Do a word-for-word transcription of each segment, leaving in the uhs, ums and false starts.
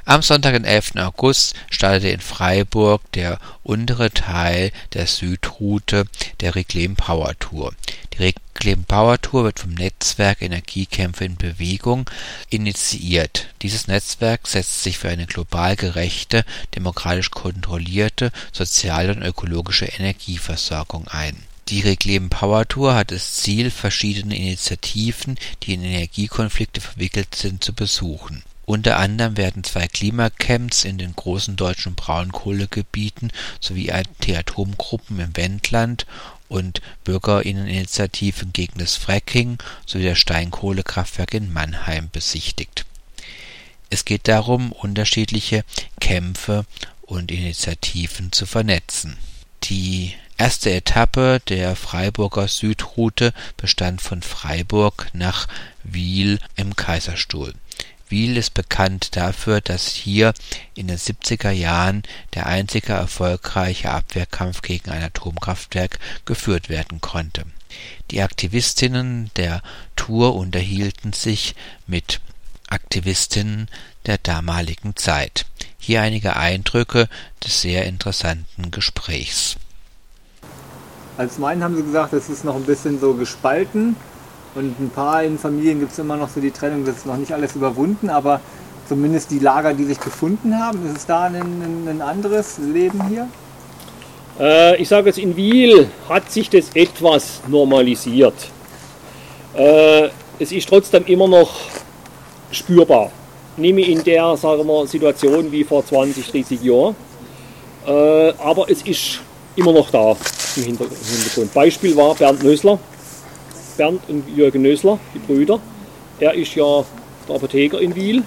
Am Sonntag, den elften August, startete in Freiburg der untere Teil der Südroute der Reclaim Power Tour. Die Reclaim Power Tour wird vom Netzwerk Energiekämpfe in Bewegung initiiert. Dieses Netzwerk setzt sich für eine global gerechte, demokratisch kontrollierte, soziale und ökologische Energieversorgung ein. Die Reclaim Power Tour hat das Ziel, verschiedene Initiativen, die in Energiekonflikte verwickelt sind, zu besuchen. Unter anderem werden zwei Klimacamps in den großen deutschen Braunkohlegebieten sowie Anti-Atom-Gruppen im Wendland und Bürgerinneninitiativen gegen das Fracking sowie das Steinkohlekraftwerk in Mannheim besichtigt. Es geht darum, unterschiedliche Kämpfe und Initiativen zu vernetzen. Die erste Etappe der Freiburger Südroute bestand von Freiburg nach Wil im Kaiserstuhl. Wil ist bekannt dafür, dass hier in den siebziger Jahren der einzige erfolgreiche Abwehrkampf gegen ein Atomkraftwerk geführt werden konnte. Die Aktivistinnen der Tour unterhielten sich mit Aktivistinnen der damaligen Zeit. Hier einige Eindrücke des sehr interessanten Gesprächs. Als meinen haben sie gesagt, es ist noch ein bisschen so gespalten. Und ein paar in Familien gibt es immer noch so die Trennung, das ist noch nicht alles überwunden, aber zumindest die Lager, die sich gefunden haben, ist es da ein, ein, ein anderes Leben hier? Äh, ich sage jetzt, in Wil hat sich das etwas normalisiert. Äh, es ist trotzdem immer noch spürbar. Nicht in der, sagen wir, Situation wie vor zwanzig, dreißig Jahren, äh, aber es ist immer noch da im Hintergrund. Beispiel war Bernd Nösler. Bernd und Jürgen Nösler, die Brüder. Er ist ja der Apotheker in Wil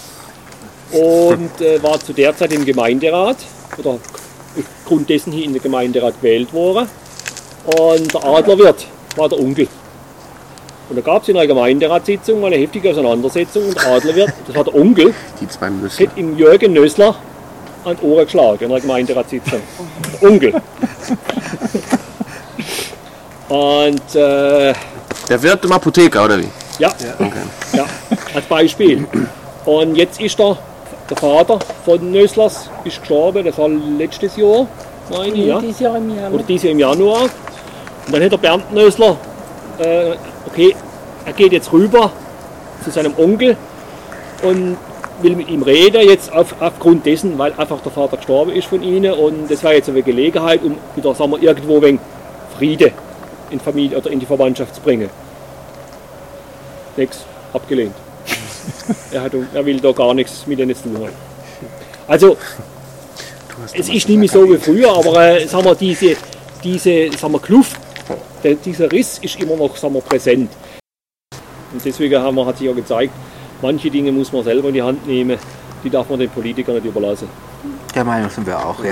und äh, war zu der Zeit im Gemeinderat oder aufgrund dessen hier in den Gemeinderat gewählt worden. Und der Adlerwirt war der Onkel. Und da gab es in einer Gemeinderatssitzung mal eine heftige Auseinandersetzung und der Adlerwirt, das war der Onkel, die zwei Nösler, hat ihm Jürgen Nösler an die Ohren geschlagen in einer Gemeinderatssitzung. Der Onkel. Und äh, der Wirt im Apotheker, oder wie? Ja, okay. Ja, als Beispiel. Und jetzt ist der, der Vater von Nöslers ist gestorben, das war letztes Jahr, meine ich, ja. Dieses Jahr im Januar. Oder dieses Jahr im Januar. Und dann hat der Bernd Nösler, äh, okay, er geht jetzt rüber zu seinem Onkel und will mit ihm reden, jetzt auf, aufgrund dessen, weil einfach der Vater gestorben ist von ihnen. Und das war jetzt eine Gelegenheit, um wieder, sagen wir, irgendwo ein wenig Friede in Familie oder in die Verwandtschaft zu bringen. Nix, abgelehnt. er, hat, er will da gar nichts mit denen zu tun haben. Also, es ist nicht mehr so wie früher, aber äh, sagen wir, diese, diese sagen wir, Kluft, der, dieser Riss ist immer noch, sagen wir, präsent. Und deswegen haben wir, hat sich ja gezeigt, manche Dinge muss man selber in die Hand nehmen, die darf man den Politikern nicht überlassen. Der Meinung sind wir auch, ja.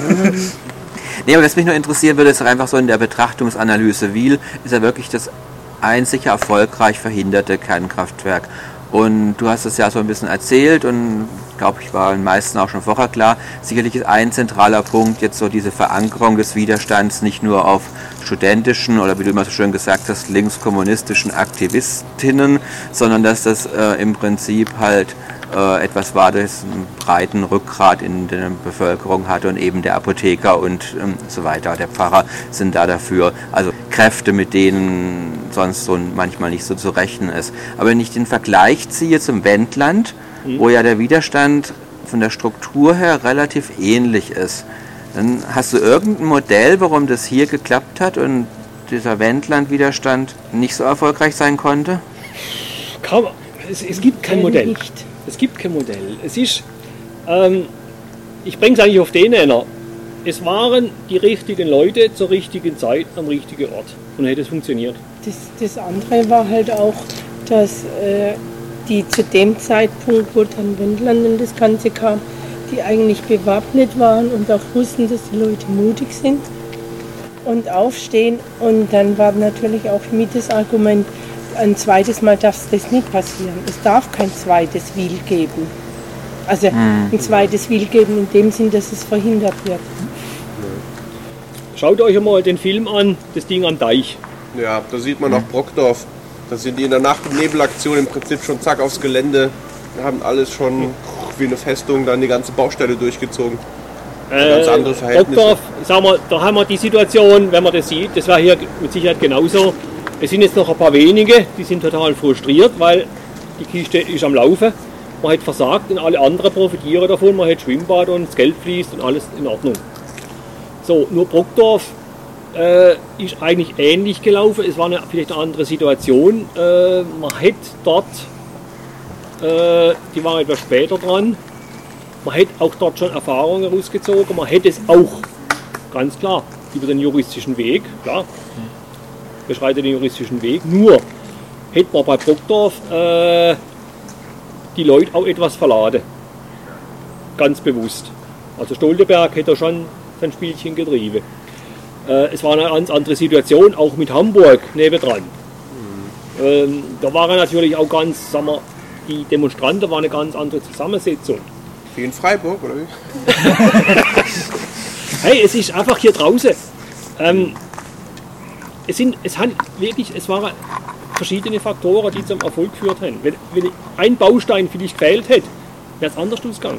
Nee, aber was mich nur interessieren würde, ist einfach so in der Betrachtungsanalyse. Wil ist ja wirklich das einzige erfolgreich verhinderte Kernkraftwerk. Und du hast es ja so ein bisschen erzählt und glaube ich war den meisten auch schon vorher klar. Sicherlich ist ein zentraler Punkt jetzt so diese Verankerung des Widerstands nicht nur auf studentischen oder wie du immer so schön gesagt hast, linkskommunistischen Aktivistinnen, sondern dass das äh, im Prinzip halt äh, etwas war, das einen breiten Rückgrat in der Bevölkerung hatte und eben der Apotheker und ähm, so weiter. Der Pfarrer sind da dafür. Also Kräfte, mit denen sonst so manchmal nicht so zu rechnen ist. Aber wenn ich den Vergleich ziehe zum Wendland, mhm. wo ja der Widerstand von der Struktur her relativ ähnlich ist, dann hast du irgendein Modell, warum das hier geklappt hat und dieser Wendland-Widerstand nicht so erfolgreich sein konnte? Kaum, es, es gibt kein Modell. Nicht. Es gibt kein Modell. Es ist, ähm, ich bringe es eigentlich auf den Nenner. Es waren die richtigen Leute zur richtigen Zeit am richtigen Ort. Und dann hätte es funktioniert. Das, das andere war halt auch, dass äh, die zu dem Zeitpunkt, wo dann Wendland und das Ganze kam, die eigentlich bewaffnet waren und auch wussten, dass die Leute mutig sind und aufstehen. Und dann war natürlich auch mit das Argument, ein zweites Mal darf das nicht passieren. Es darf kein zweites Wil geben. Also hm. ein zweites Wil geben in dem Sinn, dass es verhindert wird. Schaut euch mal den Film an, das Ding am Deich. Ja, da sieht man auch Brockdorf. Da sind die in der Nacht- und Nebelaktion im Prinzip schon zack aufs Gelände. Wir haben alles schon wie eine Festung dann die ganze Baustelle durchgezogen. Äh, Ganz andere Verhältnisse. Brockdorf, sagen wir, da haben wir die Situation, wenn man das sieht, das war hier mit Sicherheit genauso. Es sind jetzt noch ein paar wenige, die sind total frustriert, weil die Kiste ist am Laufen. Man hat versagt und alle anderen profitieren davon. Man hat Schwimmbad und das Geld fließt und alles in Ordnung. So, nur Brockdorf äh, ist eigentlich ähnlich gelaufen. Es war eine, vielleicht eine andere Situation. Äh, man hat dort, äh, die waren etwas später dran, man hat auch dort schon Erfahrungen herausgezogen. Man hätte es auch, ganz klar, über den juristischen Weg, klar, beschreitet den juristischen Weg. Nur hätte man bei Brockdorf äh, die Leute auch etwas verladen. Ganz bewusst. Also Stoltenberg hätte schon sein Spielchen getrieben. Äh, es war eine ganz andere Situation, auch mit Hamburg nebendran. Mhm. Ähm, da waren natürlich auch ganz, sagen wir, die Demonstranten waren eine ganz andere Zusammensetzung. Wie in Freiburg, oder wie? Hey, es ist einfach hier draußen. Ähm, es, sind, es, hat wirklich, es waren verschiedene Faktoren, die zum Erfolg geführt haben. Wenn, wenn ein Baustein vielleicht gefehlt hätte, wäre es anders ausgegangen.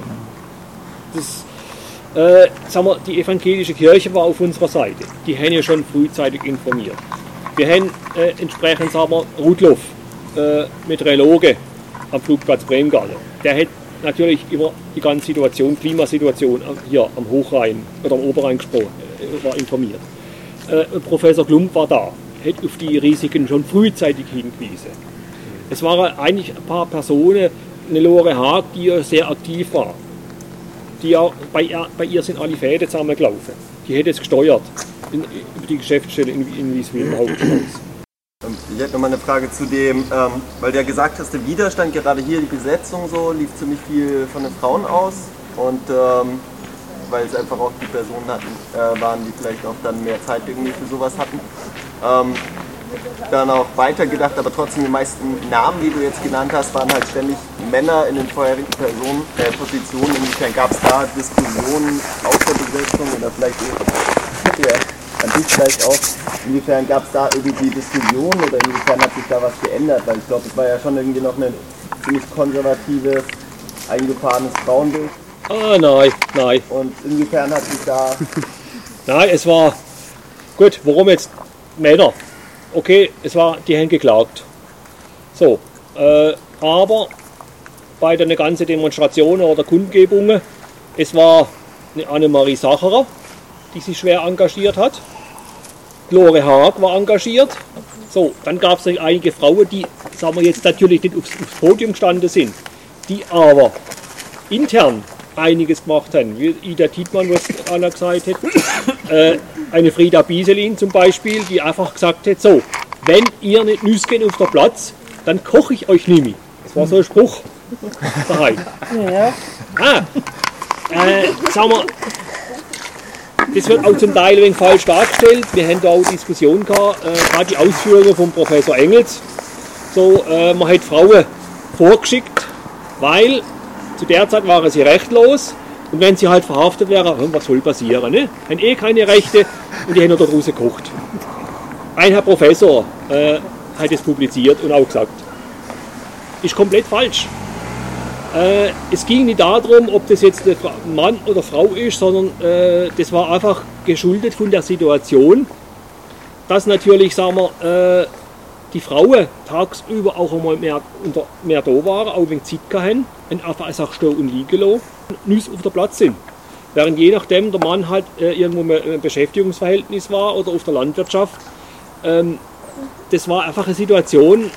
Das, äh, sagen wir, die evangelische Kirche war auf unserer Seite. Die haben ja schon frühzeitig informiert. Wir haben äh, entsprechend, sagen wir, Rudloff, äh, Meteorologe am Flugplatz Bremgarten. Der hat natürlich über die ganze Situation, Klimasituation hier am Hochrhein oder am Oberrhein gesprochen, äh, war informiert. Äh, Professor Klump war da, hat auf die Risiken schon frühzeitig hingewiesen. Es waren eigentlich ein paar Personen, eine Lore Haag, die ja sehr aktiv war. Die ja, bei, ihr, bei ihr sind alle Fäden zusammengelaufen. Die hat es gesteuert in, über die Geschäftsstelle in, in Wieswil im Haupthaus. Ich hätte noch mal eine Frage zu dem, ähm, weil du ja gesagt hast, der Widerstand, gerade hier die Besetzung so, lief ziemlich viel von den Frauen aus und ähm, weil es einfach auch die Personen hatten, äh, waren, die vielleicht auch dann mehr Zeit irgendwie für sowas hatten. Ähm, dann auch weitergedacht, aber trotzdem die meisten Namen, die du jetzt genannt hast, waren halt ständig Männer in den vorherigen Personen, äh, Positionen. Inwiefern gab es da Diskussionen aus der Besetzung oder vielleicht ja, an dich vielleicht auch, inwiefern gab es da irgendwie Diskussionen oder inwiefern hat sich da was geändert? Weil ich glaube, es war ja schon irgendwie noch ein ziemlich konservatives, eingefahrenes Frauenbild. Ah, nein, nein. Und inwiefern hat sich da... Nein, es war... Gut, warum jetzt Männer? Okay, es war, die haben geklagt. So, äh, aber bei den ganzen Demonstrationen oder Kundgebungen, es war eine Annemarie Sacherer, die sich schwer engagiert hat. Lore Haag war engagiert. So, dann gab es einige Frauen, die, sagen wir jetzt natürlich nicht aufs, aufs Podium gestanden sind, die aber intern einiges gemacht haben, wie Ida Tietmann, was Anna gesagt hat, äh, eine Frieda Bieselin zum Beispiel, die einfach gesagt hat, so, wenn ihr nicht nüsst auf der Platz, dann koche ich euch nicht mehr. Das war so ein Spruch daheim. Ja. Ah, äh, sagen wir, das wird auch zum Teil ein wenig falsch dargestellt. Wir haben da auch Diskussionen gehabt, äh, gerade die Ausführungen von Professor Engels. So, äh, man hat Frauen vorgeschickt, weil zu der Zeit waren sie rechtlos und wenn sie halt verhaftet wären, was soll passieren? Ne? Haben eh keine Rechte und die haben noch daraus gekocht. Ein Herr Professor äh, hat es publiziert und auch gesagt, ist komplett falsch. Äh, es ging nicht darum, ob das jetzt ein Mann oder Frau ist, sondern äh, das war einfach geschuldet von der Situation, dass natürlich, sagen wir, äh, die Frauen tagsüber auch einmal mehr, unter, mehr da waren, auch wegen Zeit hatten, und einfach stehen und liegen lassen, nicht auf der Platz sind. Während je nachdem der Mann halt äh, irgendwo ein Beschäftigungsverhältnis war oder auf der Landwirtschaft, ähm, das war einfach eine Situation,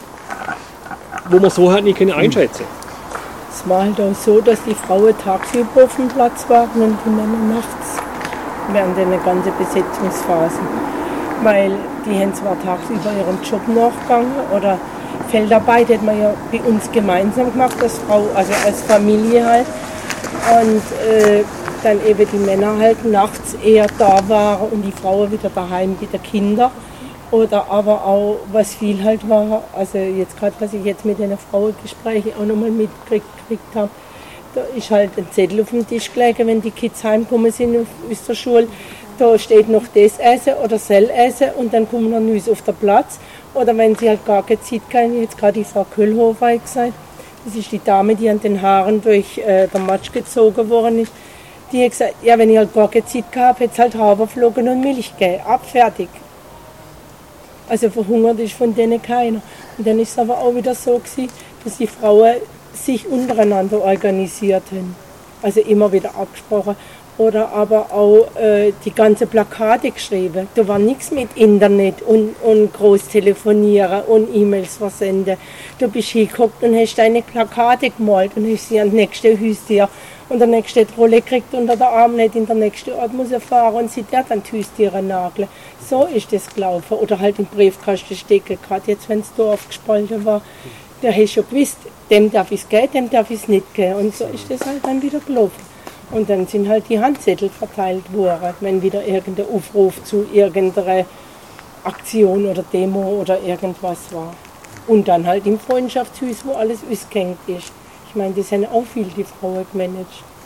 wo man so halt nicht einschätzen kann. Es war halt auch so, dass die Frauen tagsüber auf dem Platz waren und die Männer nachts während der ganzen Besetzungsphasen. Weil die haben zwar tagsüber ihrem Job nachgegangen oder Feldarbeit hat man ja bei uns gemeinsam gemacht, als Frau, also als Familie halt. Und äh, dann eben die Männer halt nachts eher da waren und die Frauen wieder daheim mit den Kindern. Oder aber auch, was viel halt war, also jetzt gerade, was ich jetzt mit den Frauengesprächen auch nochmal mitgekriegt habe, da ist halt ein Zettel auf dem Tisch gelegen, wenn die Kids heimgekommen sind aus der Schule, da steht noch das Essen oder das Essen und dann kommen noch Nüsse auf den Platz. Oder wenn sie halt gar keine Zeit haben, jetzt gerade die Frau Köhlhofer hat gesagt, das ist die Dame, die an den Haaren durch äh, den Matsch gezogen worden ist, die hat gesagt, ja, wenn ich halt gar keine Zeit gehabt hätte es halt Haferflocken und Milch gegeben, abfertig. Also verhungert ist von denen keiner. Und dann ist es aber auch wieder so gewesen, dass die Frauen sich untereinander organisiert haben. Also immer wieder abgesprochen. Oder aber auch äh, die ganze Plakate geschrieben. Da war nichts mit Internet und, und groß telefonieren und E-Mails versenden. Du bist hingeguckt und hast deine Plakate gemalt und hast sie an den nächsten Haustier und der nächste Rolle kriegt unter der Arm nicht, in der nächsten Ort muss er fahren und sie der dann die Haustiere nageln. So ist das gelaufen. Oder halt im Briefkasten stecken, gerade jetzt, wenn das Dorf gespalten war. Da hast du schon gewusst, dem darf ich es geben, dem darf ich es nicht geben. Und so ist das halt dann wieder gelaufen. Und dann sind halt die Handzettel verteilt worden, wenn wieder irgendein Aufruf zu irgendeiner Aktion oder Demo oder irgendwas war. Und dann halt im Freundschaftshaus, wo alles ausgehängt ist. Ich meine, das haben auch viel die Frauen gemanagt.